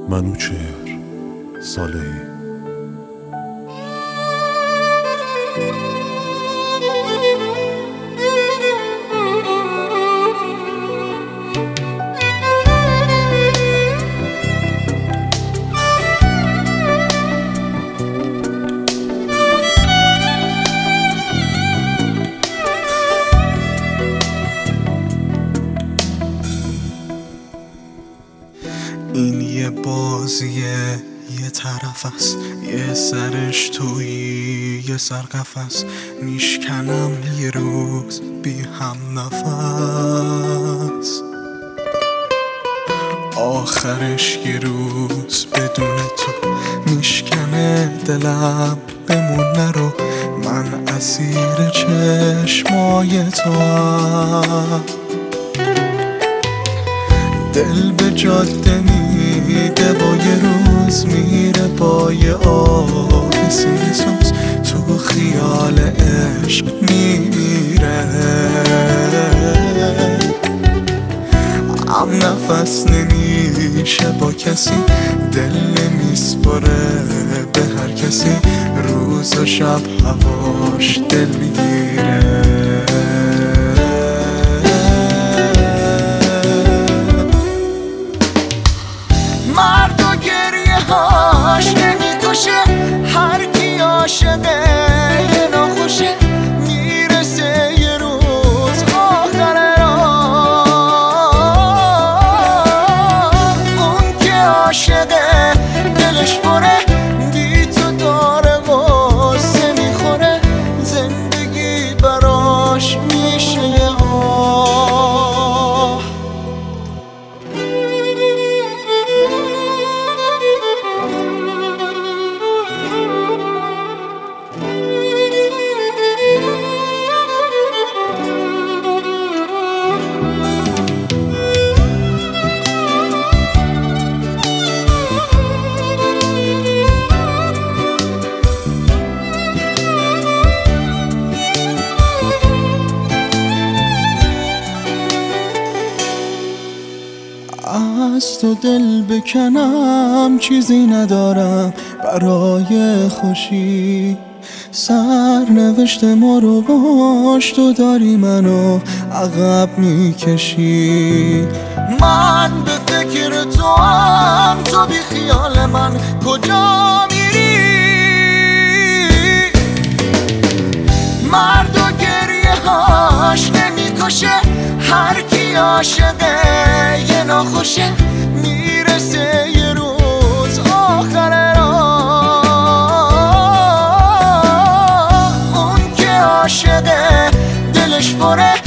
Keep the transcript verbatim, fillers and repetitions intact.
منوچهر صالحی. این یه بازیه، یه طرف است، یه سرش تویی یه سر قفس. میشکنم یه روز بی هم نفس، آخرش یه روز بدون تو میشکنه دلم. بمون نرو، من اسیر چشمای تو هم. دل به جاده میده و یه روز میره با یه آه سیسوس، تو خیال عشق میمیره. هم نفس نمیشه با کسی، دل نمیسپره به هر کسی. روز و شب هواش دل میگیره. مرد و گریه هاش نمیکشه، هر کی عاشقه یه ناخوشه. میرسه یه روز آخر راه، اون که عاشقه دلش پره، بی تو داره غصه میخوره. زندگی براش میشه یه آه. از تو دل بکنم چیزی ندارم برای خوشی. سرنوشت ما رو باش تو داری منو عقب میکشی. من به فکر تو هم، تو بی خیال من کجا میری؟ مرد و گریه هاش نمیکشه، هر کی عاشقه یه ناخوشه. میرسه یه روز آخر راه، اون که عاشقه دلش پره،